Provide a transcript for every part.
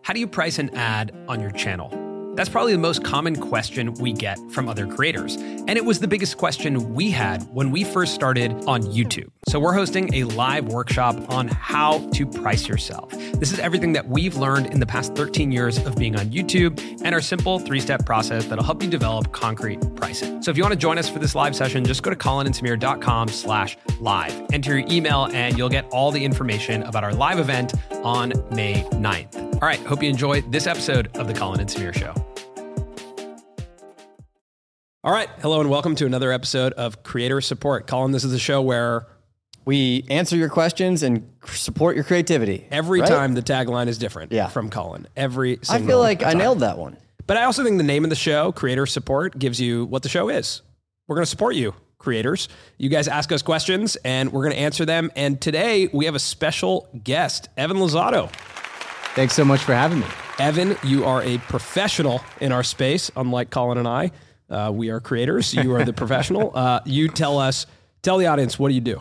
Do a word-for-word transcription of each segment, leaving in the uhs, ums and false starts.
How do you price an ad on your channel? That's probably the most common question we get from other creators. And it was the biggest question we had when we first started on YouTube. So we're hosting a live workshop on how to price yourself. This is everything that we've learned in the past thirteen years of being on YouTube and our simple three-step process that'll help you develop concrete pricing. So if you want to join us for this live session, just go to colinandsamir.com slash live. Enter your email and you'll get all the information about our live event on May ninth. All right, hope you enjoy this episode of The Colin and Samir Show. All right, hello and welcome to another episode of Creator Support. Colin, this is a show where we answer your questions and support your creativity. Every right? time the tagline is different yeah. from Colin. Every single I feel like time. I nailed that one. But I also think the name of the show, Creator Support, gives you what the show is. We're going to support you, creators. You guys ask us questions and we're going to answer them. And today we have a special guest, Evan Luzzatto. Thanks so much for having me. Evan, you are a professional in our space, unlike Colin and I. Uh, we are creators. You are the professional. Uh, you tell us, tell the audience, what do you do?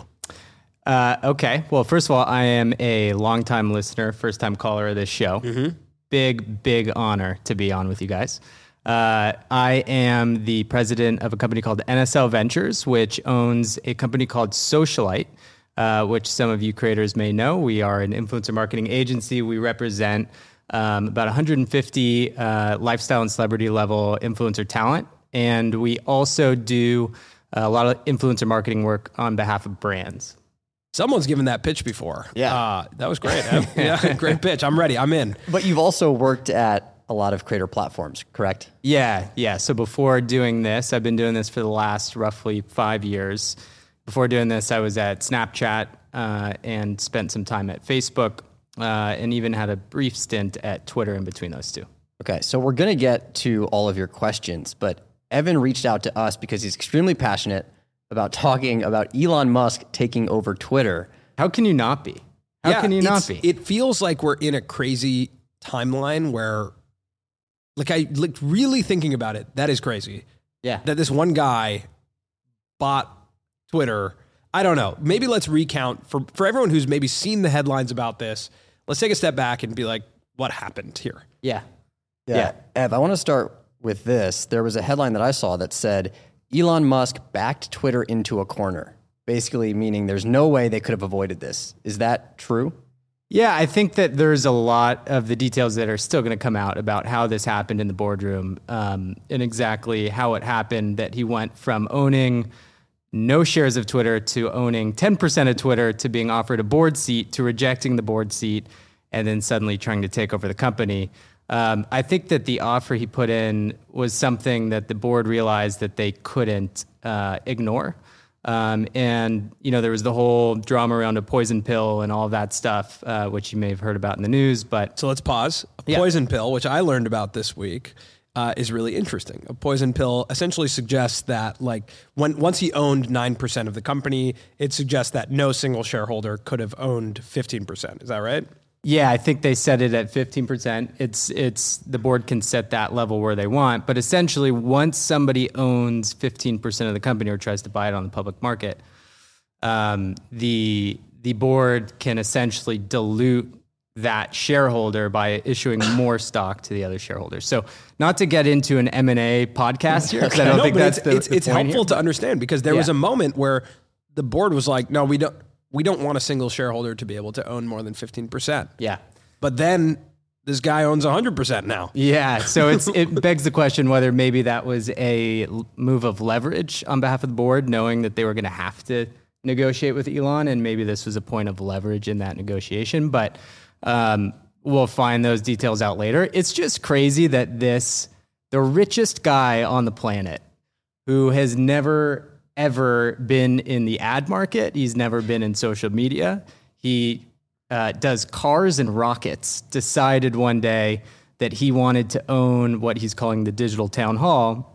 Uh, okay. Well, first of all, I am a longtime listener, first time caller of this show. Mm-hmm. Big, big honor to be on with you guys. Uh, I am the president of a company called N S L Ventures, which owns a company called Socialite, uh, which some of you creators may know. We are an influencer marketing agency. We represent um, about one hundred fifty uh, lifestyle and celebrity level influencer talent. And we also do a lot of influencer marketing work on behalf of brands. Someone's given that pitch before. Yeah. Uh, that was great. Yeah, great pitch. I'm ready. I'm in. But you've also worked at a lot of creator platforms, correct? Yeah, yeah. So before doing this, I've been doing this for the last roughly five years. Before doing this, I was at Snapchat uh, and spent some time at Facebook uh, and even had a brief stint at Twitter in between those two. Okay, so we're going to get to all of your questions, but Evan reached out to us because he's extremely passionate about talking about Elon Musk taking over Twitter. How can you not be? How yeah, can you not be? It feels like we're in a crazy timeline where, like, I like really thinking about it. That is crazy. Yeah. That this one guy bought Twitter. I don't know. Maybe let's recount for, for everyone who's maybe seen the headlines about this. Let's take a step back and be like, what happened here? Yeah. Yeah. Yeah. Ev, I want to start with this. There was a headline that I saw that said, Elon Musk backed Twitter into a corner, basically meaning there's no way they could have avoided this. Is that true? Yeah, I think that there's a lot of the details that are still going to come out about how this happened in the boardroom um, and exactly how it happened, that he went from owning no shares of Twitter to owning ten percent of Twitter to being offered a board seat to rejecting the board seat and then suddenly trying to take over the company. Um, I think that the offer he put in was something that the board realized that they couldn't uh, ignore. Um, and, you know, there was the whole drama around a poison pill and all of that stuff, uh, which you may have heard about in the news. But So let's pause. A Yeah. poison pill, which I learned about this week, uh, is really interesting. A poison pill essentially suggests that, like, when once he owned nine percent of the company, it suggests that no single shareholder could have owned fifteen percent. Is that right? yeah, I think they set it at fifteen percent. It's it's the board can set that level where they want. But essentially, once somebody owns fifteen percent of the company or tries to buy it on the public market, um, the the board can essentially dilute that shareholder by issuing more stock to the other shareholders. So not to get into an M and A podcast here, because I don't No, think but that's it's, the it's, the it's point helpful here. to understand because there was Yeah. a moment where the board was like, no, we don't we don't want a single shareholder to be able to own more than fifteen percent. Yeah. But then this guy owns one hundred percent now. Yeah, so it's it begs the question whether maybe that was a l- move of leverage on behalf of the board, knowing that they were going to have to negotiate with Elon, and maybe this was a point of leverage in that negotiation. But um, we'll find those details out later. It's just crazy that this, the richest guy on the planet, who has never, ever been in the ad market, he's never been in social media, he uh, does cars and rockets, decided one day that he wanted to own what he's calling the digital town hall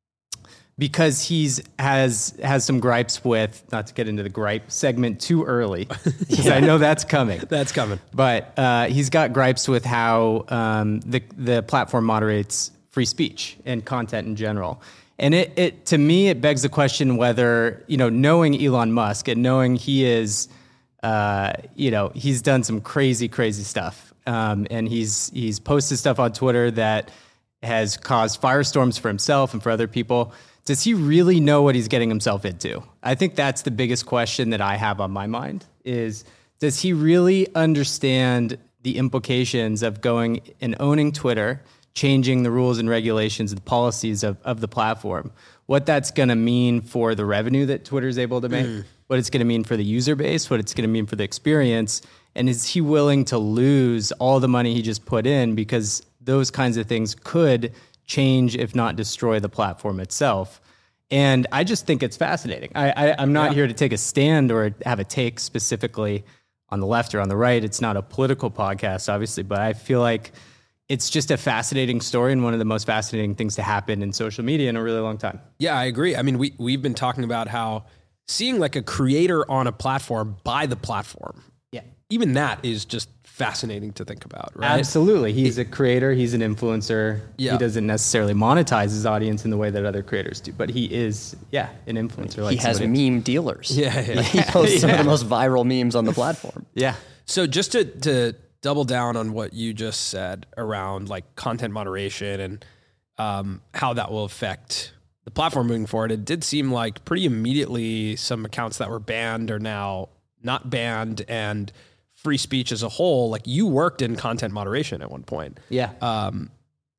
because he's has has some gripes with, not to get into the gripe segment too early, because yeah. I know that's coming. That's coming. But uh, he's got gripes with how um, the the platform moderates free speech and content in general. And it, it to me, it begs the question whether, you know, knowing Elon Musk and knowing he is, uh, you know, he's done some crazy, crazy stuff. um, and he's he's posted stuff on Twitter that has caused firestorms for himself and for other people. Does he really know what he's getting himself into? I think that's the biggest question that I have on my mind is, does he really understand the implications of going and owning Twitter, changing the rules and regulations and the policies of, of the platform, what that's going to mean for the revenue that Twitter is able to make, mm. what it's going to mean for the user base, what it's going to mean for the experience, and is he willing to lose all the money he just put in, because those kinds of things could change, if not destroy, the platform itself. And I just think it's fascinating. I, I, I'm not yeah. here to take a stand or have a take specifically on the left or on the right. It's not a political podcast, obviously, but I feel like it's just a fascinating story and one of the most fascinating things to happen in social media in a really long time. Yeah, I agree. I mean, we, we've been talking about how seeing like a creator on a platform buy the platform, yeah, even that is just fascinating to think about, right? Absolutely. He's a creator. He's an influencer. Yeah. He doesn't necessarily monetize his audience in the way that other creators do, but he is, yeah, an influencer. Like he has somebody. meme dealers. Yeah, yeah. He posts yeah. some of the most viral memes on the platform. Yeah. So just to, to double down on what you just said around like content moderation and um, how that will affect the platform moving forward, it did seem like pretty immediately some accounts that were banned are now not banned, and free speech as a whole. Like, you worked in content moderation at one point. Yeah. Um,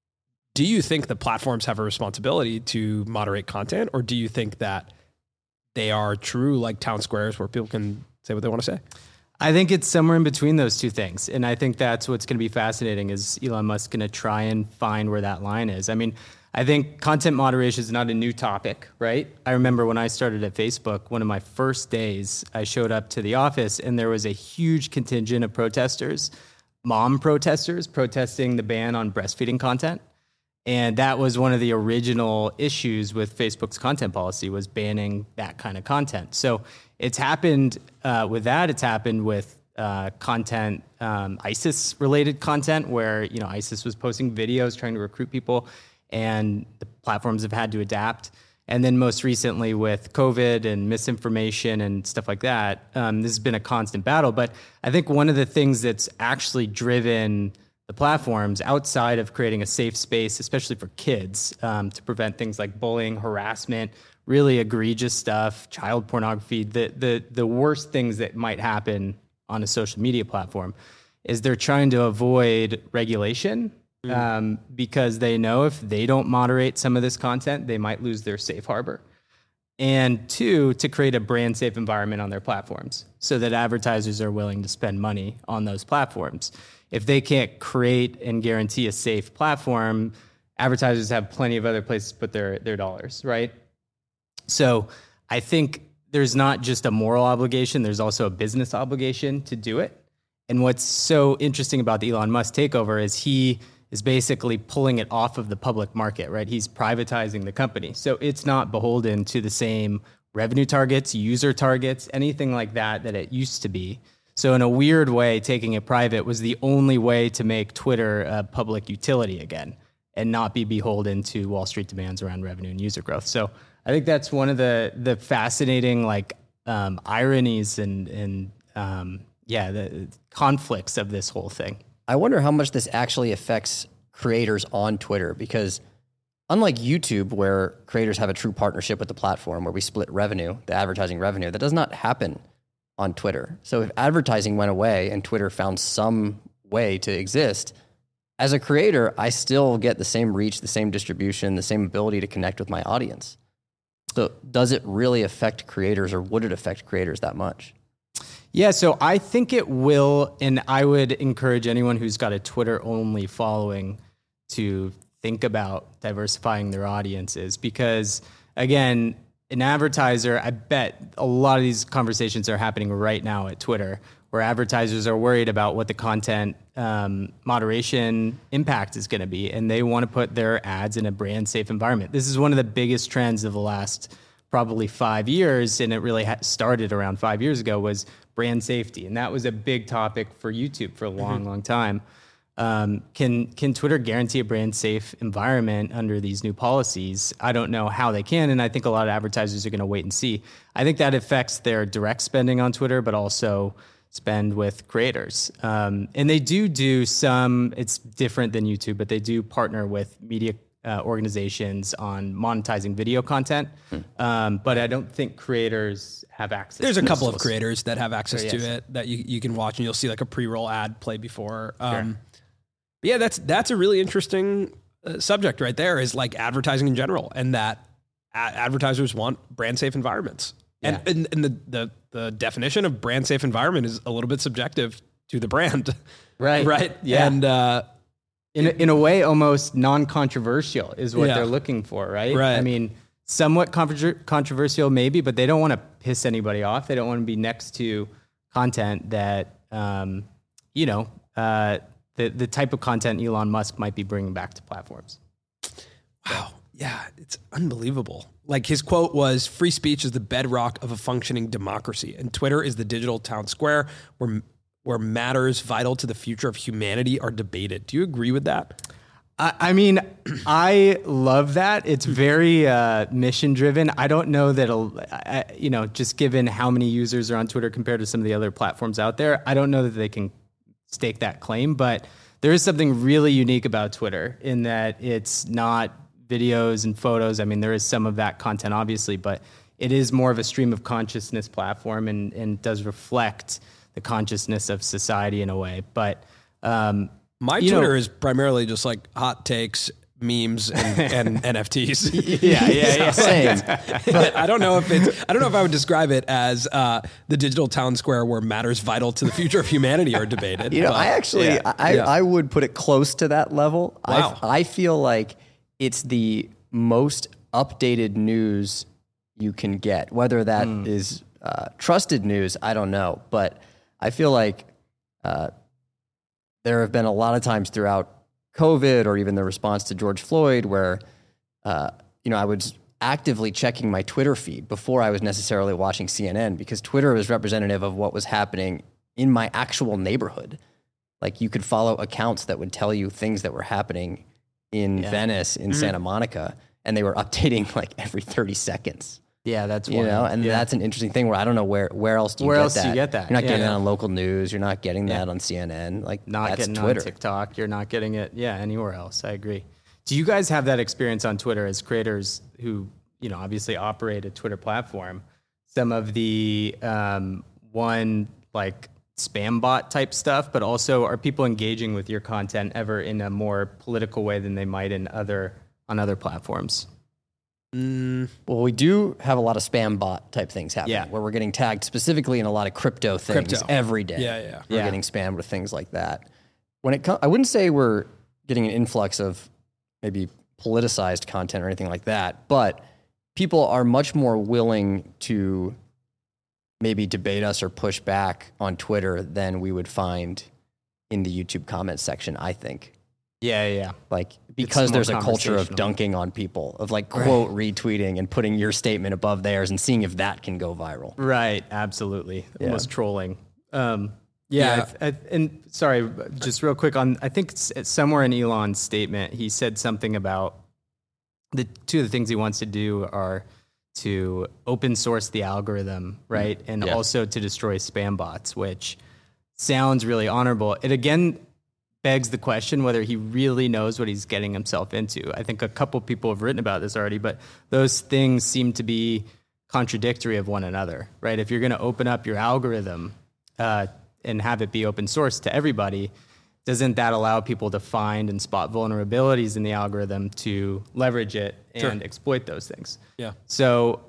do you think the platforms have a responsibility to moderate content, or do you think that they are true like town squares where people can say what they want to say? I think it's somewhere in between those two things. And I think that's what's going to be fascinating, is Elon Musk going to try and find where that line is. I mean, I think content moderation is not a new topic, right? I remember when I started at Facebook, one of my first days, I showed up to the office and there was a huge contingent of protesters, mom protesters, protesting the ban on breastfeeding content. And that was one of the original issues with Facebook's content policy, was banning that kind of content. So it's happened uh, with that. It's happened with uh, content, um, ISIS-related content, where, you know, ISIS was posting videos trying to recruit people, and the platforms have had to adapt. And then most recently with COVID and misinformation and stuff like that, um, this has been a constant battle. But I think one of the things that's actually driven the platforms, outside of creating a safe space, especially for kids, um, to prevent things like bullying, harassment, really egregious stuff, child pornography, the the the worst things that might happen on a social media platform, is they're trying to avoid regulation. Mm. Um, because they know if they don't moderate some of this content, they might lose their safe harbor. And two, to create a brand safe environment on their platforms so that advertisers are willing to spend money on those platforms. If they can't create and guarantee a safe platform, advertisers have plenty of other places to put their, their dollars, right? So I think there's not just a moral obligation, there's also a business obligation to do it. And what's so interesting about the Elon Musk takeover is he is basically pulling it off of the public market, right? He's privatizing the company. So it's not beholden to the same revenue targets, user targets, anything like that that it used to be. So in a weird way, taking it private was the only way to make Twitter a public utility again and not be beholden to Wall Street demands around revenue and user growth. So I think that's one of the the fascinating like um, ironies and, and um, yeah, the conflicts of this whole thing. I wonder how much this actually affects creators on Twitter, because unlike YouTube, where creators have a true partnership with the platform where we split revenue, the advertising revenue, that does not happen on Twitter. So if advertising went away and Twitter found some way to exist, as a creator, I still get the same reach, the same distribution, the same ability to connect with my audience. So does it really affect creators, or would it affect creators that much? Yeah, so I think it will, and I would encourage anyone who's got a Twitter-only following to think about diversifying their audiences, because, again, an advertiser, I bet a lot of these conversations are happening right now at Twitter, where advertisers are worried about what the content um, moderation impact is going to be, and they want to put their ads in a brand-safe environment. This is one of the biggest trends of the last probably five years, and it really ha- started around five years ago, was brand safety. And that was a big topic for YouTube for a long, mm-hmm. long time. Um, can can Twitter guarantee a brand safe environment under these new policies? I don't know how they can, and I think a lot of advertisers are going to wait and see. I think that affects their direct spending on Twitter, but also spend with creators. Um, and they do do some, it's different than YouTube, but they do partner with media uh, organizations on monetizing video content. Hmm. Um, but I don't think creators have access There's to a couple tools. of creators that have access There to is. it that you, you can watch, and you'll see like a pre-roll ad play before. Um, Sure. but yeah, that's, that's a really interesting uh, subject right there, is like advertising in general, and that a- advertisers want brand safe environments. And, Yeah. and, and the, the, the definition of brand safe environment is a little bit subjective to the brand. Right. Right. Yeah. And, uh, In a, in a way, almost non-controversial is what Yeah. they're looking for, right? Right. I mean, somewhat controver- controversial maybe, but they don't want to piss anybody off. They don't want to be next to content that, um, you know, uh, the the type of content Elon Musk might be bringing back to platforms. wow. Yeah. It's unbelievable. Like, his quote was, "Free speech is the bedrock of a functioning democracy, and Twitter is the digital town square where where matters vital to the future of humanity are debated." Do you agree with that? I, I mean, I love that. It's very uh, mission driven. I don't know that, I, you know, just given how many users are on Twitter compared to some of the other platforms out there, I don't know that they can stake that claim. But there is something really unique about Twitter in that it's not videos and photos. I mean, there is some of that content, obviously, but it is more of a stream of consciousness platform, and, and does reflect the consciousness of society in a way. But um, My you Twitter know, is primarily just like hot takes, memes, and, and N F Ts. yeah, yeah, yeah. Same. But I don't know if it's, I don't know if I would describe it as uh, the digital town square where matters vital to the future of humanity are debated. You know, but, I actually, yeah, I, yeah. I would put it close to that level. Wow. I, I feel like it's the most updated news you can get. Whether that Hmm. is uh, trusted news, I don't know. But I feel like uh, there have been a lot of times throughout COVID, or even the response to George Floyd, where uh, you know, I was actively checking my Twitter feed before I was necessarily watching C N N, because Twitter was representative of what was happening in my actual neighborhood. Like, you could follow accounts that would tell you things that were happening in Yeah. Venice, in Mm-hmm. Santa Monica, and they were updating like every thirty seconds. Yeah, that's You wild. know, and yeah. that's an interesting thing where I don't know where where else do you Where get else do that? you get that? You're not Yeah. getting Yeah. that on local news. You're not getting that on C N N. Like, not that's getting Twitter. on TikTok. You're not getting it, yeah, anywhere else. I agree. Do you guys have that experience on Twitter as creators who, you know, obviously operate a Twitter platform? Some of the um, one like spam bot type stuff, but also are people engaging with your content ever in a more political way than they might in other on other platforms? Well, we do have a lot of spam bot type things happening, Yeah. where we're getting tagged specifically in a lot of crypto things Crypto. every day. Yeah, yeah. We're Yeah. getting spammed with things like that. When it comes, I wouldn't say we're getting an influx of maybe politicized content or anything like that, but people are much more willing to maybe debate us or push back on Twitter than we would find in the YouTube comments section, I think. Yeah, yeah. Like, because more there's a culture of conversational. dunking on people, of like quote retweeting and putting your statement above theirs and seeing if that can go viral. Right, absolutely. Yeah. Almost trolling. Um, yeah, I, I, and sorry, just real quick on. I think it's, it's somewhere in Elon's statement, he said something about the two of the things he wants to do are to open source the algorithm, right, and Yeah. also to destroy spam bots, which sounds really honorable. It again begs the question whether he really knows what he's getting himself into. I think a couple people have written about this already, but those things seem to be contradictory of one another, right? If you're going to open up your algorithm uh, and have it be open source to everybody, doesn't that allow people to find and spot vulnerabilities in the algorithm to leverage it and Sure. exploit those things? Yeah. So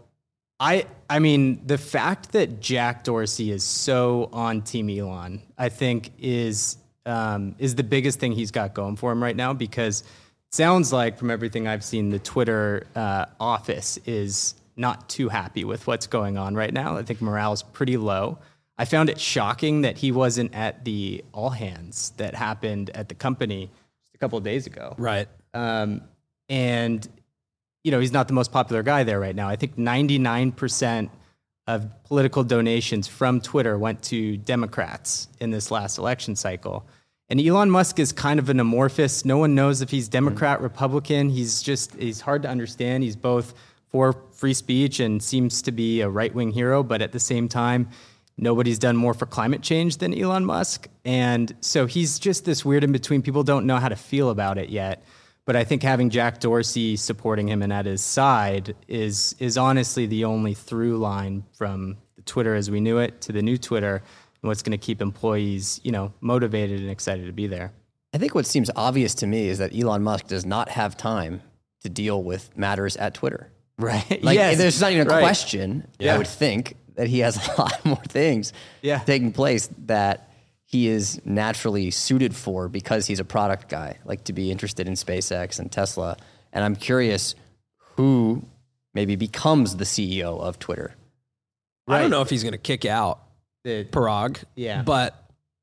I I mean, the fact that Jack Dorsey is so on Team Elon, I think is um, is the biggest thing he's got going for him right now, because it sounds like from everything I've seen, the Twitter uh, office is not too happy with what's going on right now. I think morale's pretty low. I found it shocking that he wasn't at the all hands that happened at the company just a couple of days ago. Right. Um, and, you know, he's not the most popular guy there right now. I think ninety-nine percent of political donations from Twitter went to Democrats in this last election cycle. And Elon Musk is kind of an amorphous. No one knows if he's Democrat, Republican. He's just, he's hard to understand. He's both for free speech and seems to be a right-wing hero, but at the same time, nobody's done more for climate change than Elon Musk. And so he's just this weird in between. People don't know how to feel about it yet. But I think having Jack Dorsey supporting him and at his side is is honestly the only through line from the Twitter as we knew it to the new Twitter, and what's going to keep employees, you know, motivated and excited to be there. I think what seems obvious to me is that Elon Musk does not have time to deal with matters at Twitter. Right. Like, yes. there's not even a right. question, yeah. I would think, that he has a lot more things yeah. taking place that he is naturally suited for because he's a product guy, like to be interested in SpaceX and Tesla. And I'm curious who maybe becomes the C E O of Twitter. Right. I don't know if he's going to kick out the, Parag, yeah. but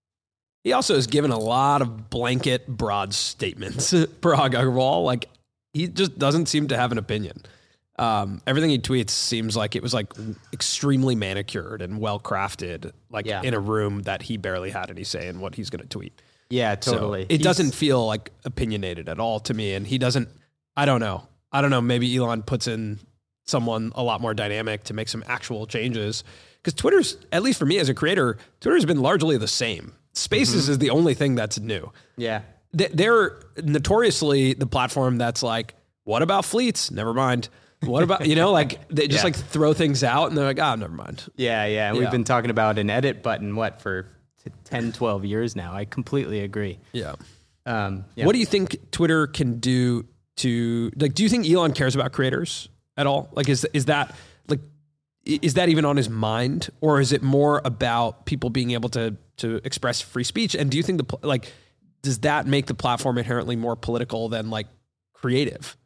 he also has given a lot of blanket, broad statements. Parag Agrawal, like, he just doesn't seem to have an opinion. Um, everything he tweets seems like it was like extremely manicured and well crafted, like yeah. in a room that he barely had any say in what he's going to tweet. Yeah, totally. So it he's, doesn't feel like opinionated at all to me. And he doesn't, I don't know. I don't know. Maybe Elon puts in someone a lot more dynamic to make some actual changes. Because Twitter's, at least for me as a creator, Twitter's been largely the same. Spaces mm-hmm. is the only thing that's new. Yeah. They're notoriously the platform that's like, what about fleets? Never mind. What about, you know, like they just yeah. like throw things out and they're like, oh, never mind. Yeah, yeah. And yeah. we've been talking about an edit button, what, for ten, twelve years now. I completely agree. Yeah. Um, yeah. What do you think Twitter can do to, like, do you think Elon cares about creators at all? Like, is is that, like, is that even on his mind? Or is it more about people being able to to express free speech? And do you think, the like, does that make the platform inherently more political than, like, creative?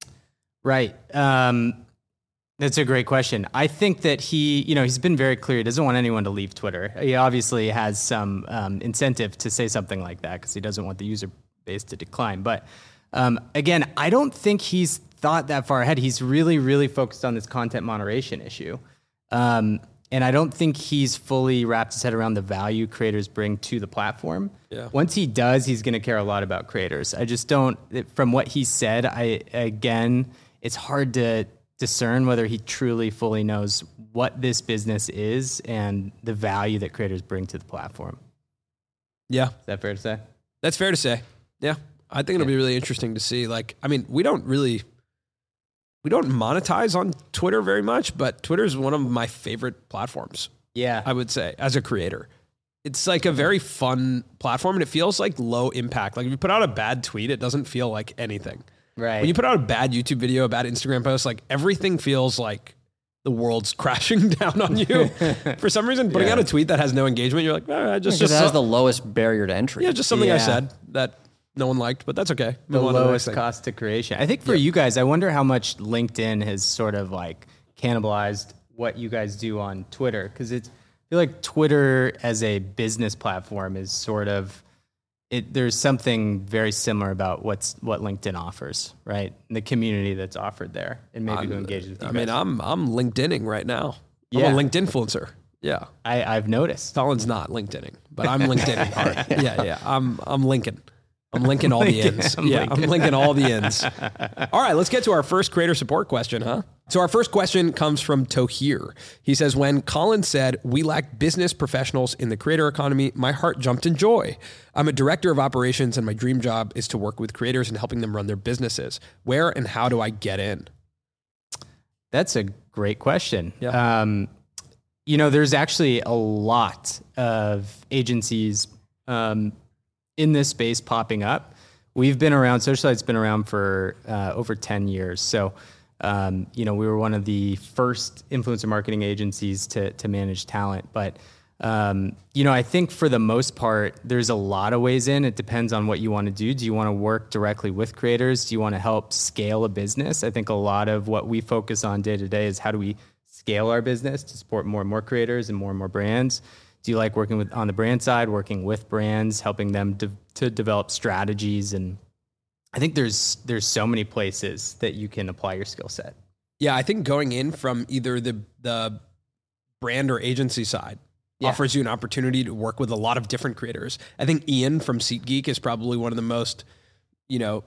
Right. Um, that's a great question. I think that he, you know, he's been very clear. He doesn't want anyone to leave Twitter. He obviously has some um, incentive to say something like that because he doesn't want the user base to decline. But um, again, I don't think he's thought that far ahead. He's really, really focused on this content moderation issue. Um, and I don't think he's fully wrapped his head around the value creators bring to the platform. Yeah. Once he does, he's going to care a lot about creators. I just don't, from what he said, I, again, it's hard to discern whether he truly fully knows what this business is and the value that creators bring to the platform. Yeah. Is that fair to say? That's fair to say. Yeah. I think it'll yeah. be really interesting to see. Like, I mean, we don't really, we don't monetize on Twitter very much, but Twitter is one of my favorite platforms. Yeah. I would say, as a creator. It's like a very fun platform and it feels like low impact. Like if you put out a bad tweet, it doesn't feel like anything. Right. When you put out a bad YouTube video, a bad Instagram post, like everything feels like the world's crashing down on you. For some reason, putting yeah. out a tweet that has no engagement, you're like, oh, I just, just just has so- the lowest barrier to entry. Yeah, just something yeah. I said that no one liked, but that's okay. The Move lowest the cost to creation. I think for yeah. you guys, I wonder how much LinkedIn has sort of like cannibalized what you guys do on Twitter. Because it's, I feel like Twitter as a business platform is sort of, It, there's something very similar about what's what LinkedIn offers, right? And the community that's offered there, and maybe I'm, who engages with you I guys. mean, I'm I'm LinkedIning right now. I'm Yeah. a LinkedIn influencer. Yeah, I, I've noticed. Colin's not LinkedIning, but I'm LinkedIning hard. Yeah, yeah. I'm I'm linking. I'm linking all the Linking, ends. I'm yeah, linking. I'm linking all the ends. All right, let's get to our first creator support question, huh? So our first question comes from Tohir. He says, when Colin said, we lack business professionals in the creator economy, my heart jumped in joy. I'm a director of operations and my dream job is to work with creators and helping them run their businesses. Where and how do I get in? That's a great question. Yeah. Um, you know, there's actually a lot of agencies um, in this space popping up. We've been around, Socialyte's been around for uh, over ten years. So, um, you know, we were one of the first influencer marketing agencies to to manage talent. But, um, you know, I think for the most part, there's a lot of ways in. It depends on what you want to do. Do you want to work directly with creators? Do you want to help scale a business? I think a lot of what we focus on day to day is how do we scale our business to support more and more creators and more and more brands. Do you like working with on the brand side, working with brands, helping them de- to develop strategies? And I think there's there's so many places that you can apply your skill set. Yeah, I think going in from either the the brand or agency side Yeah. offers you an opportunity to work with a lot of different creators. I think Ian from SeatGeek is probably one of the most, you know,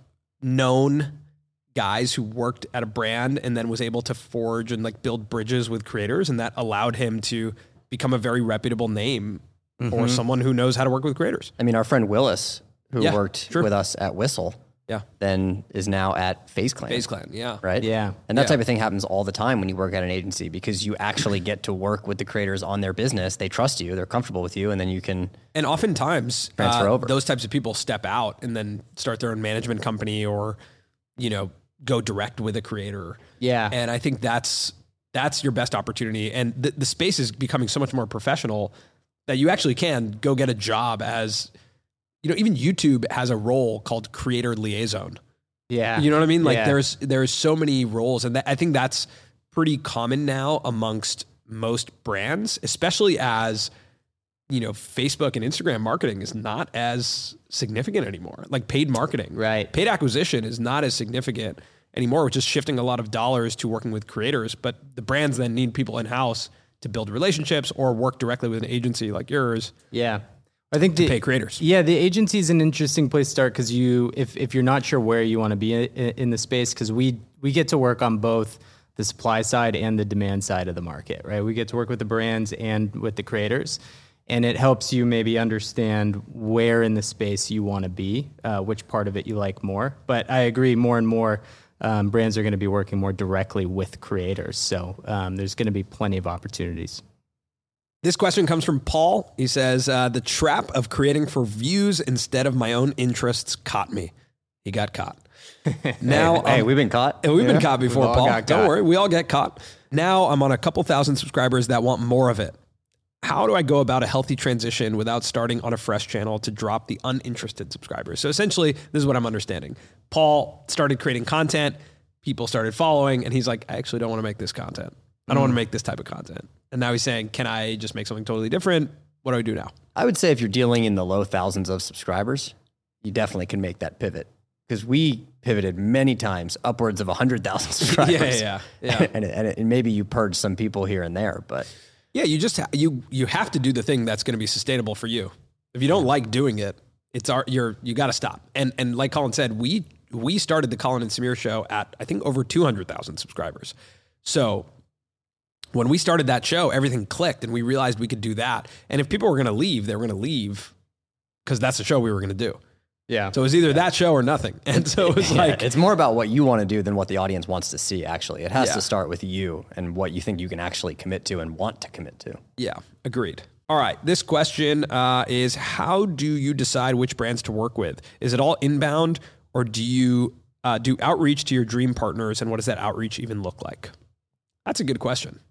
known guys who worked at a brand and then was able to forge and like build bridges with creators, and that allowed him to become a very reputable name mm-hmm. or someone who knows how to work with creators. I mean, our friend Willis, who yeah, worked sure. with us at Whistle, yeah, then is now at FaZe Clan. FaZe Clan, yeah. Right? Yeah. And that yeah. type of thing happens all the time when you work at an agency because you actually get to work with the creators on their business. They trust you, they're comfortable with you, and then you can And oftentimes, transfer uh, over. those types of people step out and then start their own management company or, you know, go direct with a creator. Yeah. And I think that's that's your best opportunity. And the, the space is becoming so much more professional that you actually can go get a job as, you know, even YouTube has a role called creator liaison. Yeah. You know what I mean? Like yeah. there's, there's so many roles, and that, I think that's pretty common now amongst most brands, especially as, you know, Facebook and Instagram marketing is not as significant anymore. Like paid marketing, right? Paid acquisition is not as significant anymore, which is shifting a lot of dollars to working with creators, but the brands then need people in-house to build relationships or work directly with an agency like yours. Yeah. I think to the, pay creators. Yeah, the agency is an interesting place to start because you, if if you're not sure where you want to be in, in the space, because we we get to work on both the supply side and the demand side of the market, right? We get to work with the brands and with the creators, and it helps you maybe understand where in the space you want to be, uh, which part of it you like more. But I agree, more and more um, brands are going to be working more directly with creators, so um, there's going to be plenty of opportunities. This question comes from Paul. He says, uh, the trap of creating for views instead of my own interests caught me. He got caught. Now, hey, um, we've been caught. We've yeah, been caught before, Paul. Don't caught. worry. We all get caught. Now I'm on a couple thousand subscribers that want more of it. How do I go about a healthy transition without starting on a fresh channel to drop the uninterested subscribers? So essentially, this is what I'm understanding. Paul started creating content. People started following, and he's like, I actually don't want to make this content. I don't mm. want to make this type of content. And now he's saying, can I just make something totally different? What do I do now? I would say if you're dealing in the low thousands of subscribers, you definitely can make that pivot. Because we pivoted many times, upwards of one hundred thousand subscribers. yeah, yeah, yeah. and, and, and maybe you purge some people here and there, but... Yeah, you just ha- you you have to do the thing that's going to be sustainable for you. If you don't like doing it, it's our you're you got to stop. And and like Colin said, we we started the Colin and Samir show at I think over two hundred thousand subscribers. So when we started that show, everything clicked and we realized we could do that. And if people were going to leave, they were going to leave because that's the show we were going to do. Yeah. So it was either that show or nothing. And so it was yeah, like... It's more about what you want to do than what the audience wants to see, actually. It has yeah. to start with you and what you think you can actually commit to and want to commit to. Yeah, agreed. All right, this question uh, is, how do you decide which brands to work with? Is it all inbound, or do you uh, do outreach to your dream partners, and what does that outreach even look like? That's a good question.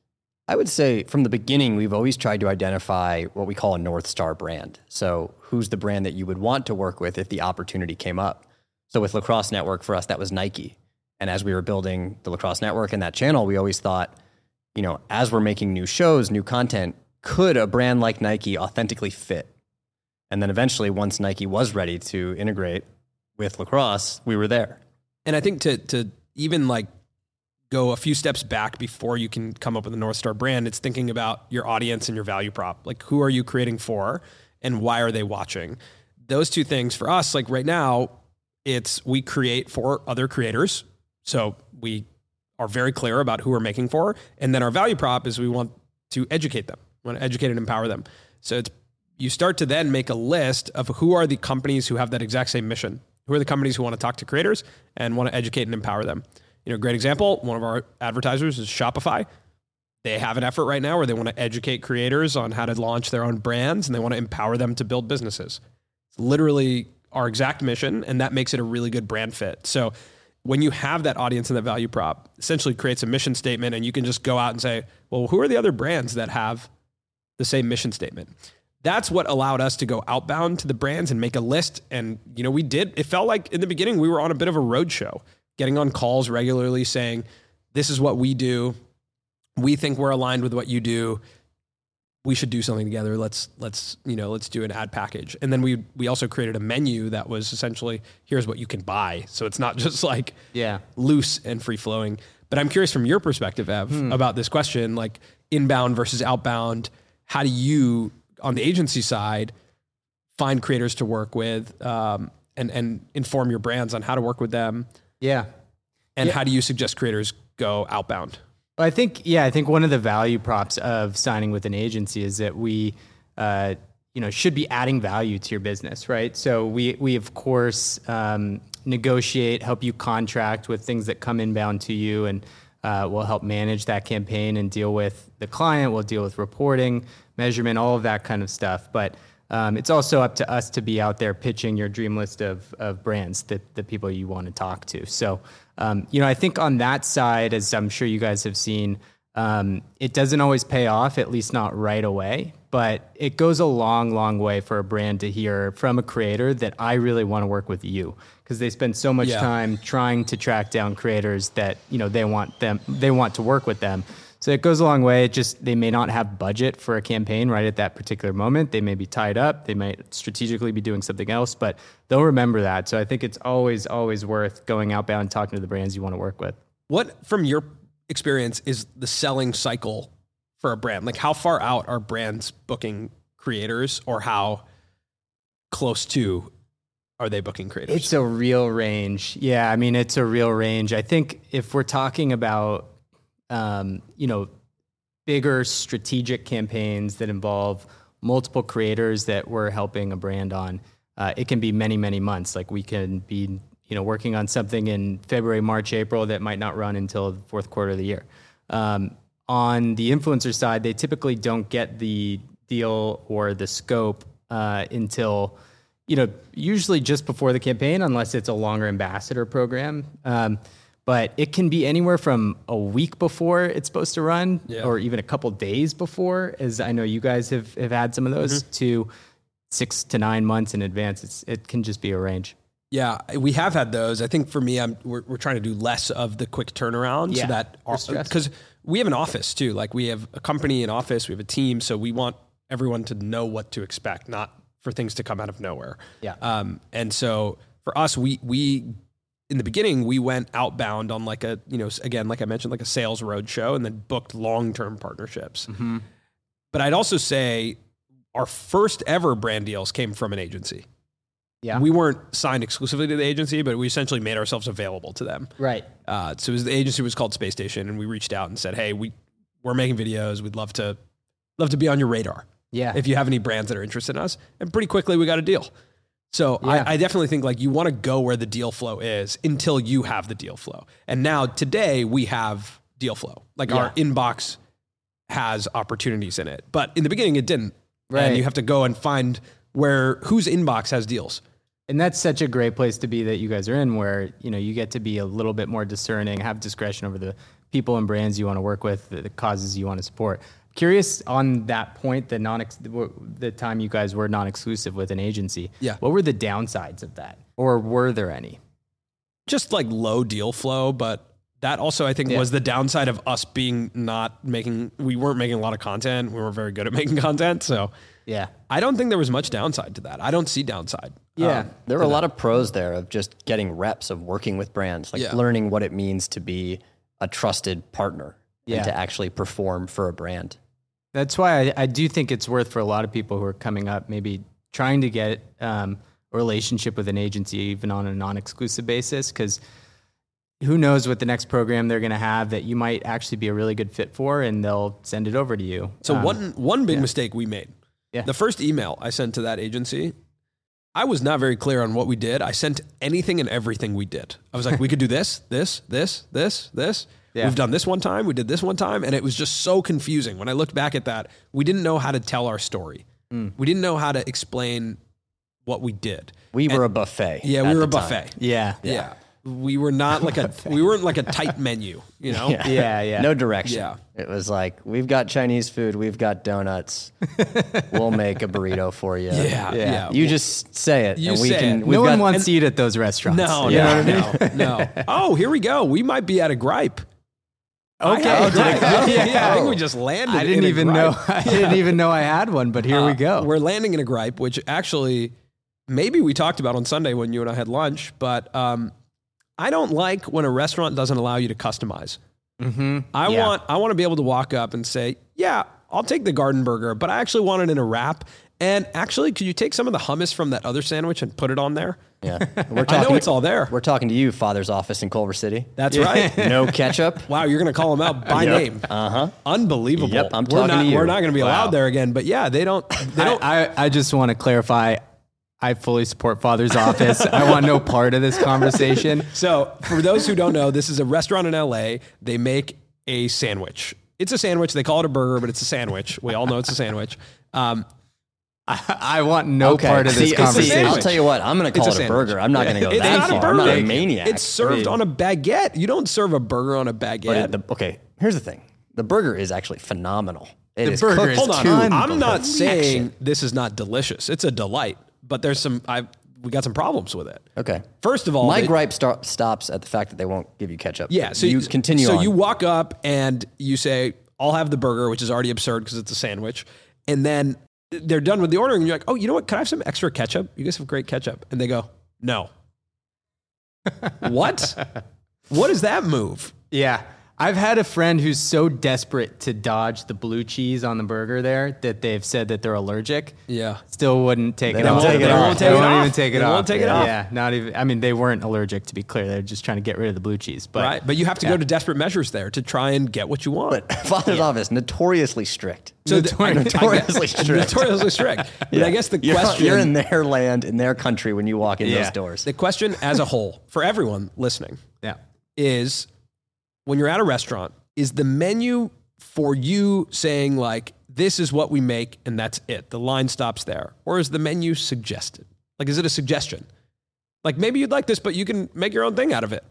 I would say from the beginning, we've always tried to identify what we call a North Star brand. So who's the brand that you would want to work with if the opportunity came up? So with Lacrosse Network, for us, that was Nike. And as we were building the Lacrosse Network and that channel, we always thought, you know, as we're making new shows, new content, could a brand like Nike authentically fit? And then eventually, once Nike was ready to integrate with Lacrosse, we were there. And I think to to even like go a few steps back before you can come up with a North Star brand, it's thinking about your audience and your value prop. Like, who are you creating for and why are they watching? Those two things for us, like right now, it's we create for other creators. So we are very clear about who we're making for. And then our value prop is we want to educate them. We want to educate and empower them. So it's you start to then make a list of who are the companies who have that exact same mission. Who are the companies who want to talk to creators and want to educate and empower them? You know, great example, one of our advertisers is Shopify. They have an effort right now where they want to educate creators on how to launch their own brands, and they want to empower them to build businesses. It's literally our exact mission, and that makes it a really good brand fit. So when you have that audience and that value prop, essentially creates a mission statement, and you can just go out and say, well, who are the other brands that have the same mission statement? That's what allowed us to go outbound to the brands and make a list. And, you know, we did, it felt like in the beginning, we were on a bit of a road show, getting on calls regularly saying, this is what we do. We think we're aligned with what you do. We should do something together. Let's, let's, you know, let's do an ad package. And then we, we also created a menu that was essentially, here's what you can buy. So it's not just like yeah. loose and free flowing. But I'm curious from your perspective, Ev, hmm. about this question, like inbound versus outbound. How do you, on the agency side, find creators to work with, um, and, and inform your brands on how to work with them? Yeah. And yeah. how do you suggest creators go outbound? I think, yeah, I think one of the value props of signing with an agency is that we, uh, you know, should be adding value to your business, right? So we, we of course, um, negotiate, help you contract with things that come inbound to you, and uh, we'll help manage that campaign and deal with the client. We'll deal with reporting, measurement, all of that kind of stuff. But um, it's also up to us to be out there pitching your dream list of, of brands, that the people you want to talk to. So, um, you know, I think on that side, as I'm sure you guys have seen, um, it doesn't always pay off, at least not right away. But it goes a long, long way for a brand to hear from a creator that I really want to work with you, because they spend so much Yeah. time trying to track down creators that, you know, they want them, they want to work with them. So it goes a long way. It just, they may not have budget for a campaign right at that particular moment. They may be tied up. They might strategically be doing something else, but they'll remember that. So I think it's always, always worth going outbound and talking to the brands you want to work with. What, from your experience, is the selling cycle for a brand? Like, how far out are brands booking creators, or how close to are they booking creators? It's a real range. Yeah, I mean, it's a real range. I think if we're talking about, um, you know, bigger strategic campaigns that involve multiple creators that we're helping a brand on, uh, it can be many, many months. Like, we can be, you know, working on something in February, March, April that might not run until the fourth quarter of the year. Um, on the influencer side, they typically don't get the deal or the scope uh, until, you know, usually just before the campaign, unless it's a longer ambassador program. Um, but it can be anywhere from a week before it's supposed to run, Yeah. or even a couple days before, as I know you guys have, have had some of those, Mm-hmm. to six to nine months in advance. It's, it can just be a range. Yeah, we have had those. I think for me, I'm we're, we're trying to do less of the quick turnaround, Yeah, so that we're stressed. because we have an office too. Like, we have a company, an office, we have a team, so we want everyone to know what to expect, not for things to come out of nowhere. Yeah. Um, and so for us, we we in the beginning we went outbound on like a, you know, again, like I mentioned, like a sales road show, and then booked long term partnerships. Mm-hmm. But I'd also say our first ever brand deals came from an agency. Yeah. We weren't signed exclusively to the agency, but we essentially made ourselves available to them. Right. Uh, so it was, the agency was called Space Station, and we reached out and said, "Hey, we we're making videos. We'd love to love to be on your radar. Yeah. If you have any brands that are interested in us." And pretty quickly we got a deal. So Yeah. I, I definitely think, like, you want to go where the deal flow is until you have the deal flow. And now today we have deal flow. Like, our Yeah. inbox has opportunities in it, but in the beginning it didn't. Right. And you have to go and find where whose inbox has deals. And that's such a great place to be that you guys are in, where, you know, you get to be a little bit more discerning, have discretion over the people and brands you want to work with, the, the causes you want to support. Curious on that point, the non the time you guys were non-exclusive with an agency. Yeah. What were the downsides of that, or were there any? Just like low deal flow, but that also, I think, Yeah. was the downside of us being not making, we weren't making a lot of content. We weren't very good at making content. So Yeah. I don't think there was much downside to that. I don't see downside. Yeah. Um, There were a lot of pros there of just getting reps of working with brands, like Yeah. learning what it means to be a trusted partner Yeah. and to actually perform for a brand. That's why I, I do think it's worth, for a lot of people who are coming up, maybe trying to get um, a relationship with an agency, even on a non-exclusive basis, because who knows what the next program they're going to have that you might actually be a really good fit for, and they'll send it over to you. So Um, one one big mistake we made. Yeah. The first email I sent to that agency, I was not very clear on what we did. I sent anything and everything we did. I was like, we could do this, this, this, this, this. Yeah. We've done this one time. We did this one time. And it was just so confusing. When I looked back at that, we didn't know how to tell our story. Mm. We didn't know how to explain what we did. We And- were a buffet. Yeah, at we were the a time. buffet. Yeah. Yeah. We were not like a, we weren't like a tight menu, you know? Yeah. Yeah, yeah. No direction. Yeah. It was like, we've got Chinese food, we've got donuts. We'll make a burrito for you. Yeah. Yeah. Yeah. You just say it. You and we say can, it. we've No one got- wants to eat at those restaurants. No, You know no, what I mean? no, no. Oh, here we go. We might be at a gripe. I Okay. have a gripe. Yeah. yeah, yeah, I think we just landed. I didn't in a even gripe. know. I didn't even know I had one, but here we Uh, go. We're landing in a gripe, which actually maybe we talked about on Sunday when you and I had lunch. But um, I don't like when a restaurant doesn't allow you to customize. Mm-hmm. I Yeah. want I want to be able to walk up and say, yeah, I'll take the garden burger, but I actually want it in a wrap, And actually, could you take some of the hummus from that other sandwich and put it on there? Yeah. We're I know it's all there. We're talking to you, Father's office in Culver City. That's right. No ketchup. Wow, you're going to call them out by Yep. name. Uh-huh. Unbelievable. Yep, I'm we're talking not, to you. We're not going to be Wow. allowed there again. But yeah, they don't. They don't. I, I, I just want to clarify. I fully support Father's office. I want no part of this conversation. So for those who don't know, this is a restaurant in L A. They make a sandwich. It's a sandwich. They call it a burger, but it's a sandwich. We all know it's a sandwich. Um, I, I want no Okay. part of this See- see, conversation. I'll tell you what, I'm going to call It's a it a sandwich. burger. I'm not going to go It's that not a far. I'm not a burger. maniac. It's served on a baguette. You don't serve a burger on a baguette. But it- the, okay, here's the thing. The burger is actually phenomenal. It The is burger cooked is Hold on. to I'm not perfection. saying this is not delicious. It's a delight, but there's some, I we got some problems with it. Okay. First of all, My they- gripe start, stops at the fact that they won't give you ketchup. Yeah. So you continue So on. you walk up and you say, I'll have the burger, which is already absurd because it's a sandwich. And then they're done with the ordering. And you're like, oh, you know what? Can I have some extra ketchup? You guys have great ketchup. And they go, no. What? What is that move? Yeah. I've had a friend who's so desperate to dodge the blue cheese on the burger there that they've said that they're allergic. Yeah. Still wouldn't take They it won't off. take it They off. won't They take won't it off. even take it They off. won't take it Yeah. off. Yeah, not even. I mean, they weren't allergic, to be clear. They're just trying to get rid of the blue cheese. But Right. But you have to yeah. go to desperate measures there to try and get what you want. But Father's office, notoriously strict. So the- I- I get- Notoriously strict. Notoriously strict. But I guess the You're, question you're in their land, in their country when you walk in Yeah. those doors. the question as a whole for everyone listening yeah. is when you're at a restaurant, is the menu for you saying like, this is what we make and that's it? The line stops there. Or is the menu suggested? Like, is it a suggestion? Like maybe you'd like this, but you can make your own thing out of it.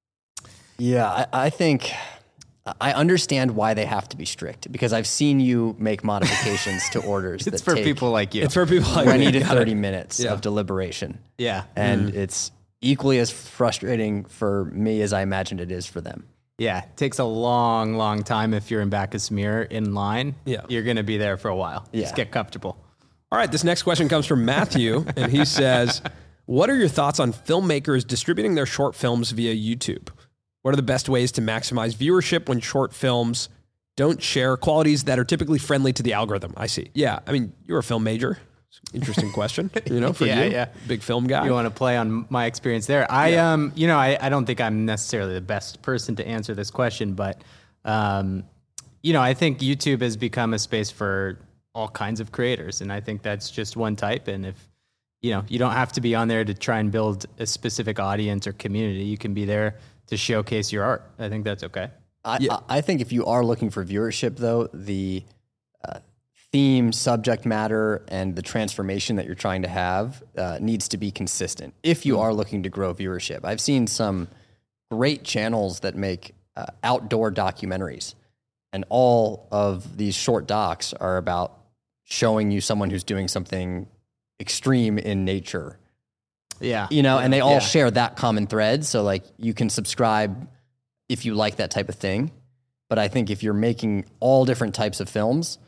Yeah, I, I think I understand why they have to be strict because I've seen you make modifications to orders. It's that for take people like you. It's for people like twenty me. to Got it. thirty minutes Yeah. of deliberation. yeah. And it's equally as frustrating for me as I imagined it is for them. Yeah. It takes a long, long time if you're in Bacchus Mirror in line. Yeah. You're going to be there for a while. Yeah. Just get comfortable. All right, this next question comes from Matthew, and he says, what are your thoughts on filmmakers distributing their short films via YouTube? What are the best ways to maximize viewership when short films don't share qualities that are typically friendly to the algorithm? I see. Yeah, I mean, you're a film major. Interesting question, you know, for Yeah, you, yeah. big film guy. You want to play on my experience there? I um, you know, I, I don't think I'm necessarily the best person to answer this question, but um, you know, I think YouTube has become a space for all kinds of creators, and I think that's just one type. And if you know, you don't have to be on there to try and build a specific audience or community. You can be there to showcase your art. I think that's okay. I, Yeah. I I think if you are looking for viewership, though, the uh, theme, subject matter, and the transformation that you're trying to have uh, needs to be consistent if you are looking to grow viewership. I've seen some great channels that make uh, outdoor documentaries, and all of these short docs are about showing you someone who's doing something extreme in nature. Yeah. You know, and they all Yeah. share that common thread. So like you can subscribe if you like that type of thing. But I think if you're making all different types of films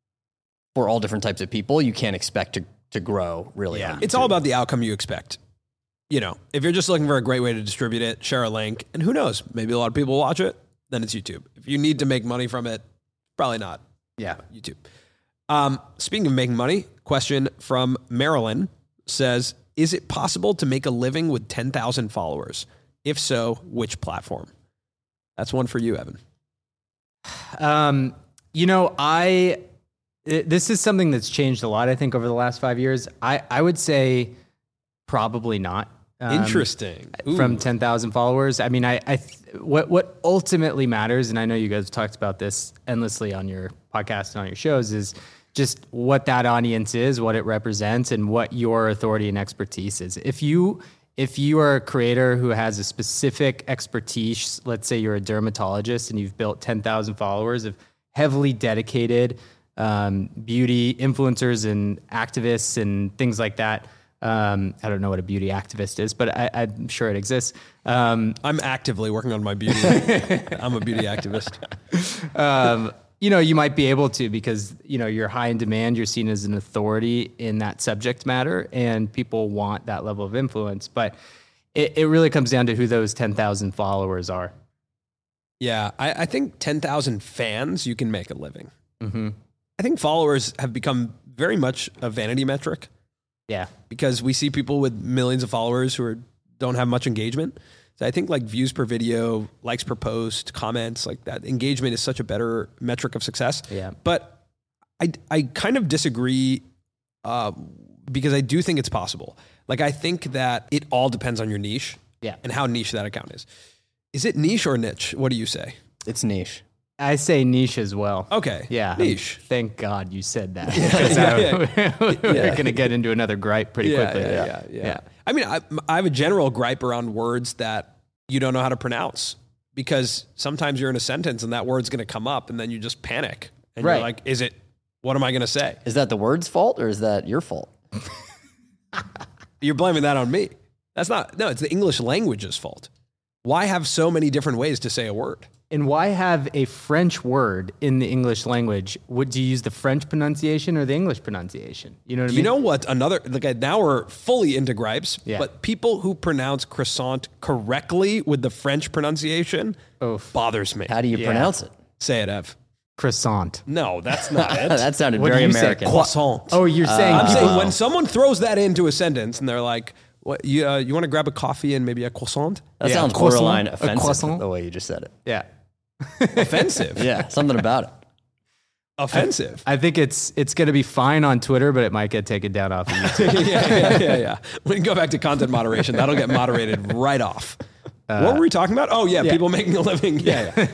for all different types of people, you can't expect to, to grow really. Yeah. on It's YouTube. all about the outcome you expect. You know, if you're just looking for a great way to distribute it, share a link, and who knows, maybe a lot of people watch it, then it's YouTube. If you need to make money from it, probably not. Yeah. YouTube. Um, speaking of making money, question from Marilyn says, is it possible to make a living with ten thousand followers? If so, which platform? That's one for you, Evan. Um, you know, I it, this is something that's changed a lot, I think, over the last five years. I, I would say probably not. Um, Interesting. Ooh. From ten thousand followers. I mean, I, I th- what what ultimately matters, and I know you guys have talked about this endlessly on your podcast and on your shows, is just what that audience is, what it represents, and what your authority and expertise is. If you if you are a creator who has a specific expertise, let's say you're a dermatologist and you've built ten thousand followers of heavily dedicated um, beauty influencers and activists and things like that. Um, I don't know what a beauty activist is, but I, I'm sure it exists. Um, I'm actively working on my beauty. I'm a beauty activist. um, you know, you might be able to because, you know, you're high in demand, you're seen as an authority in that subject matter, and people want that level of influence. But it, it really comes down to who those ten thousand followers are. Yeah, I, I think ten thousand fans, you can make a living. Mm-hmm. I think followers have become very much a vanity metric Yeah. because we see people with millions of followers who are, don't have much engagement. So I think like views per video, likes per post, comments, like that engagement is such a better metric of success. Yeah. But I, I kind of disagree uh, because I do think it's possible. Like I think that it all depends on your niche Yeah. and how niche that account is. Is it niche or niche? What do you say? It's niche. I say niche as well. Okay. Yeah. Niche. Thank God you said that. Because I- we're going to get into another gripe pretty Yeah, quickly. yeah, yeah, yeah. I mean, I, I have a general gripe around words that you don't know how to pronounce because sometimes you're in a sentence and that word's going to come up and then you just panic and Right. you're like, is it, what am I going to say? Is that the word's fault or is that your fault? You're blaming that on me. That's not, no, it's the English language's fault. Why have so many different ways to say a word? And why have a French word in the English language? Would do you use the French pronunciation or the English pronunciation? You know what I mean? You know what? Another, like now we're fully into gripes, Yeah. but people who pronounce croissant correctly with the French pronunciation Oof. bothers me. How do you Yeah. pronounce it? Say it, Ev. Croissant. No, that's not it. That sounded What very do you say? American. Croissant. Oh, you're saying I'm people- saying when someone throws that into a sentence and they're like, "What you uh, you want to grab a coffee and maybe a croissant?" That Yeah, sounds croissant, borderline a offensive croissant. the way you just said it. yeah. Offensive. Yeah, something about it. Offensive. I think it's it's going to be fine on Twitter, but it might get taken down off of YouTube. yeah, yeah, yeah, yeah. We can go back to content moderation. That'll get moderated right off. what were we talking about? Oh, yeah, yeah. people making a living. Yeah, yeah.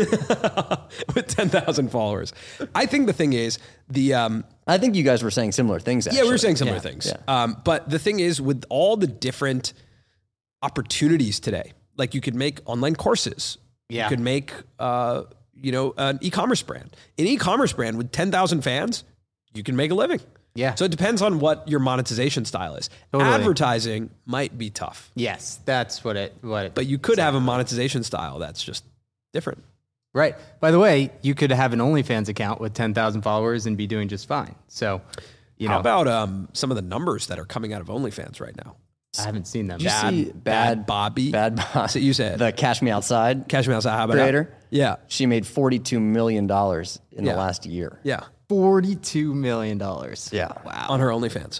With ten thousand followers. I think the thing is, the um, I think you guys were saying similar things. Actually. yeah, we were saying similar Yeah, things. yeah. Um, but the thing is, with all the different opportunities today, like you could make online courses. Yeah. You could make, uh, you know, an e-commerce brand. An e-commerce brand with ten thousand fans, you can make a living. Yeah. So it depends on what your monetization style is. Totally. Advertising might be tough, Yes, that's what it what. It, but you could have a monetization style that's just different. right. By the way, you could have an OnlyFans account with ten thousand followers and be doing just fine. So, you know, How about um, some of the numbers that are coming out of OnlyFans right now? I haven't seen them. Did you Bad- see Bad bad Bobby? Bad Bob. So you said- the Cash Me Outside Cash Me Outside. How about creator. that? Yeah. She made forty-two million dollars in Yeah. the last year. Yeah. Forty-two million dollars. Yeah. Wow. On her OnlyFans.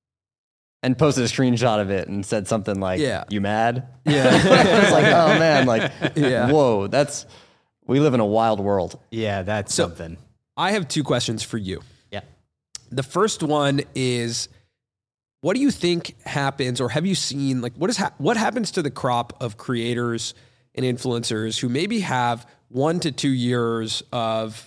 And posted a screenshot of it and said something like, Yeah. "You mad?" Yeah. It's like, oh man, like, Yeah. whoa, that's we live in a wild world. Yeah, that's So- something. I have two questions for you. Yeah. The first one is, what do you think happens, or have you seen, like, what is ha- what happens to the crop of creators and influencers who maybe have one to two years of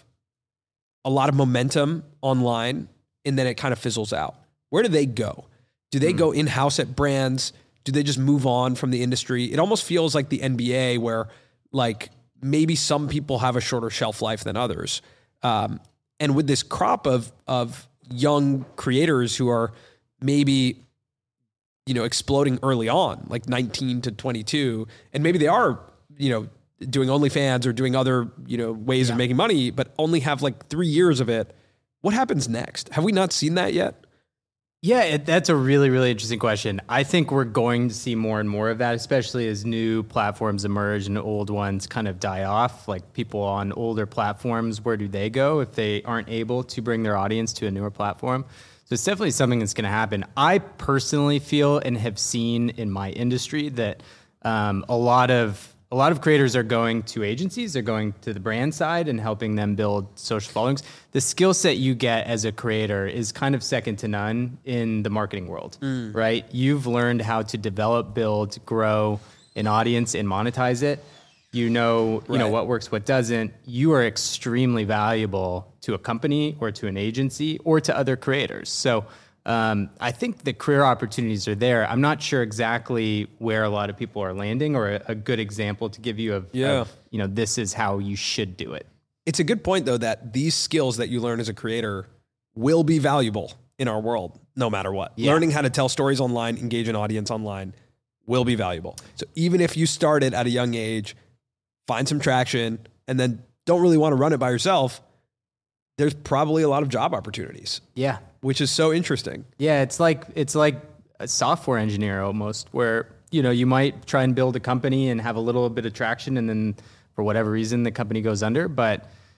a lot of momentum online, and then it kind of fizzles out? Where do they go? Do they go in-house at brands? Do they just move on from the industry? It almost feels like the N B A where, like, maybe some people have a shorter shelf life than others. Um, and with this crop of of young creators who are maybe, you know, exploding early on, like nineteen to twenty-two, and maybe they are, you know, doing OnlyFans or doing other, you know, ways of making money, but only have like three years of it. What happens next? Have we not seen that yet? Yeah, it, that's a really, really interesting question. I think we're going to see more and more of that, especially as new platforms emerge and old ones kind of die off. Like people on older platforms, where do they go if they aren't able to bring their audience to a newer platform? So it's definitely something that's going to happen. I personally feel and have seen in my industry that um, a lot of a lot of creators are going to agencies, they're going to the brand side and helping them build social followings. The skill set you get as a creator is kind of second to none in the marketing world, right? You've learned how to develop, build, grow an audience and monetize it. You know, you know Right. what works, what doesn't. You are extremely valuable to a company or to an agency or to other creators. So um, I think the career opportunities are there. I'm not sure exactly where a lot of people are landing, or a, a good example to give you of, Yeah. of, you know, this is how you should do it. It's a good point, though, that these skills that you learn as a creator will be valuable in our world, no matter what. Yeah. Learning how to tell stories online, engage an audience online will be valuable. So even if you started at a young age, find some traction, and then don't really want to run it by yourself, there's probably a lot of job opportunities, Yeah. which is so interesting. Yeah, it's like it's like a software engineer almost, where you know you might try and build a company and have a little bit of traction, and then for whatever reason the company goes under. But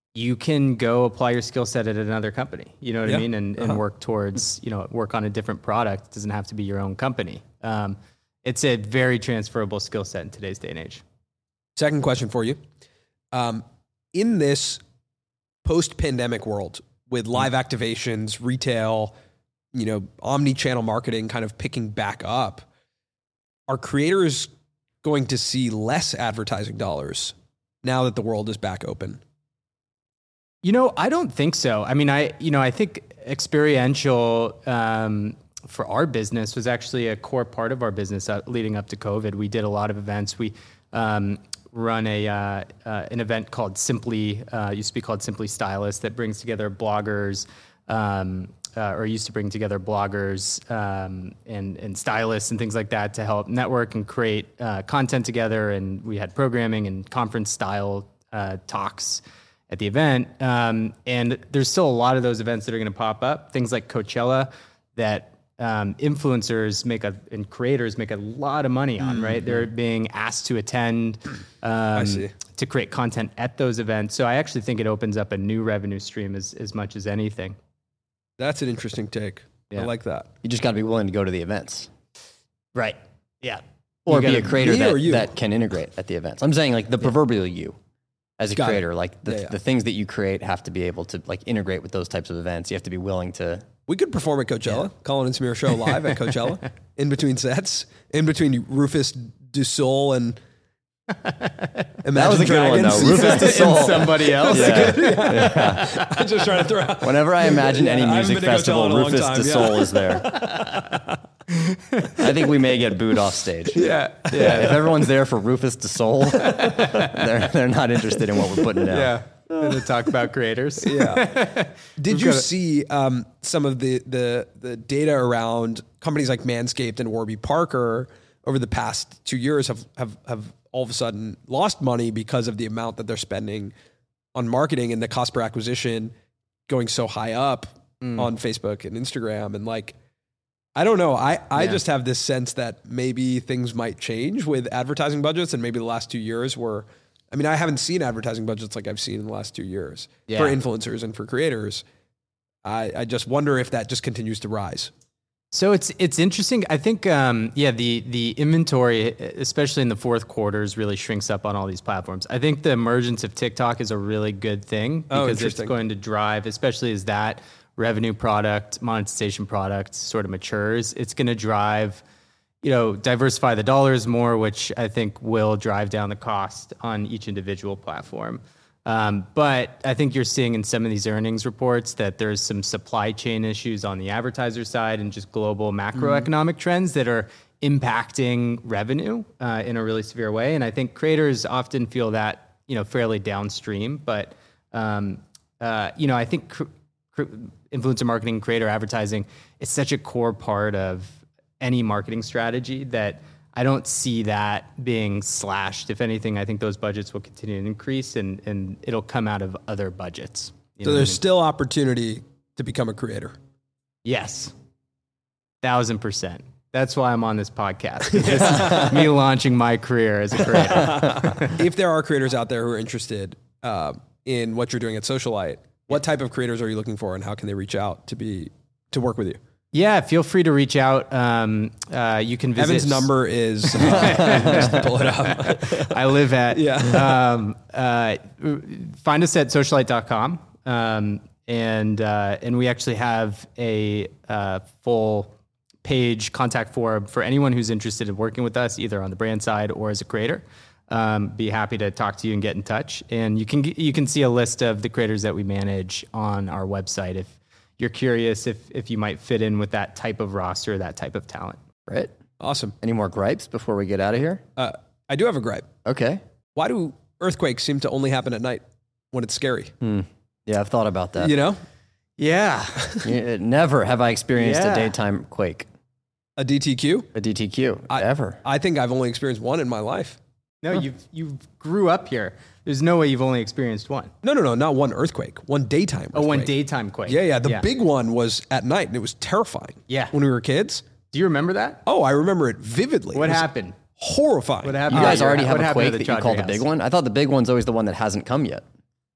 you can go apply your skill set at another company. You know what Yeah. I mean? And, and Uh-huh. work towards, you know, work on a different product. It doesn't have to be your own company. Um, it's a very transferable skill set in today's day and age. Second question for you. Um, in this post-pandemic world with live activations, retail, you know, omni-channel marketing kind of picking back up, are creators going to see less advertising dollars now that the world is back open? You know, I don't think so. I mean, I, you know, I think experiential um, for our business was actually a core part of our business uh, leading up to COVID. We did a lot of events. We um, run a uh, uh, an event called Simply, uh, used to be called Simply Stylist, that brings together bloggers, um, uh, or used to bring together bloggers um, and and stylists and things like that to help network and create uh, content together. And we had programming and conference style uh, talks at the event. Um, and there's still a lot of those events that are going to pop up. Things like Coachella that um, influencers make a, and creators make a lot of money on, mm-hmm. right? They're being asked to attend, um, to create content at those events. So I actually think it opens up a new revenue stream as, as much as anything. That's an interesting take. Yeah. I like that. You just got to be willing to go to the events. Right. Yeah. Or You be a gotta- creator me or that, you? that can integrate at the events. I'm saying like the proverbial you as a Got it. creator, like the, Yeah, yeah. the things that you create have to be able to like integrate with those types of events. You have to be willing to. We could perform at Coachella, Colin and Samir show live at Coachella, in between sets, in between Rufus Du Sol and Imagine That was a good one, Dragons. though. Rufus Du Sol. And somebody else. Yeah. I'm just trying to throw out. Whenever I imagine any Yeah, I haven't music been to Coachella festival, in a long Rufus time, Du yeah. Sol is there. I think we may get booed off stage. Yeah. Yeah, if everyone's there for Rufus Du Sol, they're they're not interested in what we're putting down. Yeah. And to talk about creators. Yeah. Did We've you got a- see um, some of the, the the data around companies like Manscaped and Warby Parker over the past two years have, have, have all of a sudden lost money because of the amount that they're spending on marketing and the cost per acquisition going so high up Mm. on Facebook and Instagram. And like, I don't know. I, I Yeah. just have this sense that maybe things might change with advertising budgets, and maybe the last two years were, I mean, I haven't seen advertising budgets like I've seen in the last two years Yeah. for influencers and for creators. I, I just wonder if that just continues to rise. So it's it's interesting. I think um, yeah, the the inventory, especially in the fourth quarters, really shrinks up on all these platforms. I think the emergence of TikTok is a really good thing Oh, because it's interesting. going to drive, especially as that revenue product, monetization product sort of matures. It's going to drive, you know, diversify the dollars more, which I think will drive down the cost on each individual platform. Um, but I think you're seeing in some of these earnings reports that there's some supply chain issues on the advertiser side and just global macroeconomic trends that are impacting revenue uh, in a really severe way. And I think creators often feel that, you know, fairly downstream. But, um, uh, you know, I think cr- cr- influencer marketing, creator advertising is such a core part of any marketing strategy that I don't see that being slashed. If anything, I think those budgets will continue to increase and, and it'll come out of other budgets. You So know what I there's mean? still opportunity to become a creator. Yes. Thousand percent. That's why I'm on this podcast. This is me launching my career as a creator. If there are creators out there who are interested uh, in what you're doing at Socialite, what type of creators are you looking for, and how can they reach out to be to work with you? Yeah, feel free to reach out. Um, uh, you can visit. Evan's number is uh, just pull it up. I live at. Yeah. Um, uh, find us at socialite dot com. Um, and uh, and we actually have a uh, full page contact form for anyone who's interested in working with us, either on the brand side or as a creator. Um, be happy to talk to you and get in touch. And you can you can see a list of the creators that we manage on our website if you're curious if if you might fit in with that type of roster, that type of talent. Right. Awesome. Any more gripes before we get out of here? Uh, I do have a gripe. Okay. Why do earthquakes seem to only happen at night when it's scary? Hmm. Yeah, I've thought about that. You know, Yeah. Yeah, never have I experienced Yeah. a daytime quake, a D T Q. a D T Q, I- ever. I think I've only experienced one in my life. No, you've you grew up here. There's no way you've only experienced one. No, no, no, not one earthquake. One daytime. Earthquake. Oh, one daytime quake. Yeah, yeah. The big one was at night, and it was terrifying. Yeah. When we were kids. Do you remember that? Oh, I remember it vividly. What It was happened? Horrifying. What happened? You guys Oh, already what have a happened quake to the that you Chaudhry call the house? big one? I thought the big one's always the one that hasn't come yet.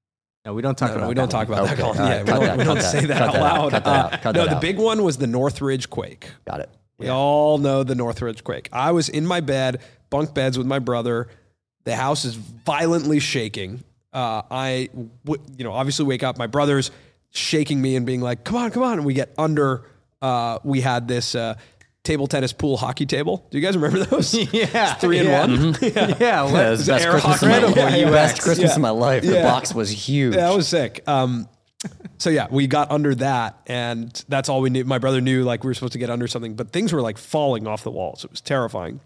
No, we don't talk No, no, about we that don't talk one. about Okay, that. all Colin. right, Yeah, we cut don't, that, we cut don't that, say that cut out that out, loud. cut that Uh, out, cut no, that the out. big one was the Northridge quake. Got it. We all know the Northridge quake. I was in my bed, bunk beds with my brother. The house is violently shaking. Uh, I, w- you know, obviously wake up. My brother's shaking me and being like, "Come on, come on!" And we get under. Uh, we had this uh, table tennis pool hockey table. Do you guys remember those? Yeah, three in yeah. one. Yeah, Yeah, it what- was the best air Christmas, of my, hockey. yeah, Yeah, best yeah. Christmas Yeah. of my life. The Yeah. box was huge. Yeah, that was sick. Um, so yeah, we got under that, and that's all we knew. My brother knew like we were supposed to get under something, but things were like falling off the walls. It was terrifying.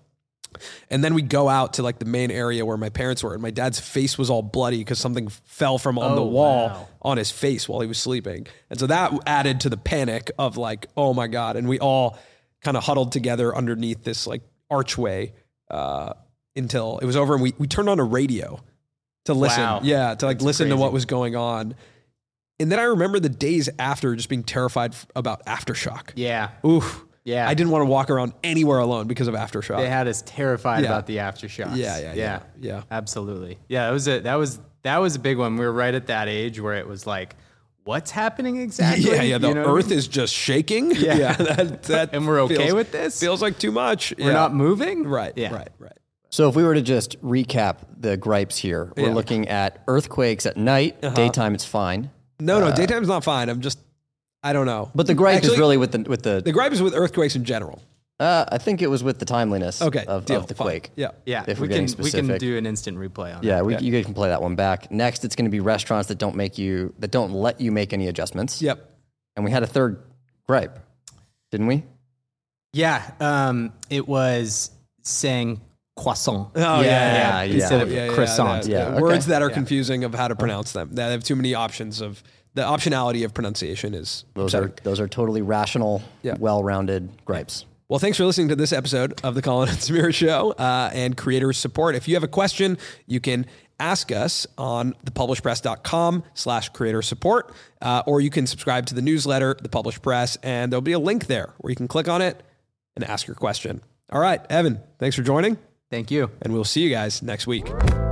And then we go out to like the main area where my parents were, and my dad's face was all bloody because something fell from on Oh, the wall wow. on his face while he was sleeping. And so that added to the panic of like, oh my God. And we all kind of huddled together underneath this like archway uh, until it was over. And we, we turned on a radio to listen. Wow. Yeah. To like That's listen to crazy. what was going on. And then I remember the days after just being terrified f- about aftershock. Yeah. Oof. Yeah. I didn't want to walk around anywhere alone because of aftershock. They had us terrified Yeah. about the aftershocks. Yeah, yeah, yeah, yeah. Absolutely. Yeah, that was a that was that was a big one. We were right at that age where it was like, what's happening exactly? Yeah, yeah. The You know what I earth mean? is just shaking. Yeah. that, that And we're okay feels- with this? Feels like too much. We're not moving? Right. Yeah. Right. Right. So if we were to just recap the gripes here, we're Yeah. looking at earthquakes at night. Daytime, it's fine. No, no. Daytime's not fine. I'm just. I don't know. But the gripe Actually, is really with the with the. the gripe is with earthquakes in general. Uh, I think it was with the timeliness Okay. of, deal, of the fine. quake. Yeah. Yeah, If we we're getting can we can specific. do an instant replay on Yeah, that. we, Yeah. you guys can play that one back. Next, it's going to be restaurants that don't make you that don't let you make any adjustments. Yep. And we had a third gripe, didn't we? Yeah, um, it was saying croissant. Oh, yeah, yeah, yeah. Instead of Yeah, yeah, croissant. the- Yeah, the okay. Words that are confusing of how to pronounce them. They have too many options of the optionality of pronunciation is Those are those are totally rational, Yeah. well-rounded gripes. Well, thanks for listening to this episode of the Colin and Samir Show uh, and Creator Support. If you have a question, you can ask us on thepublishpress.com slash creator support, uh, or you can subscribe to the newsletter, The Published Press, and there'll be a link there where you can click on it and ask your question. All right, Evan, thanks for joining, Thank you. and we'll see you guys next week.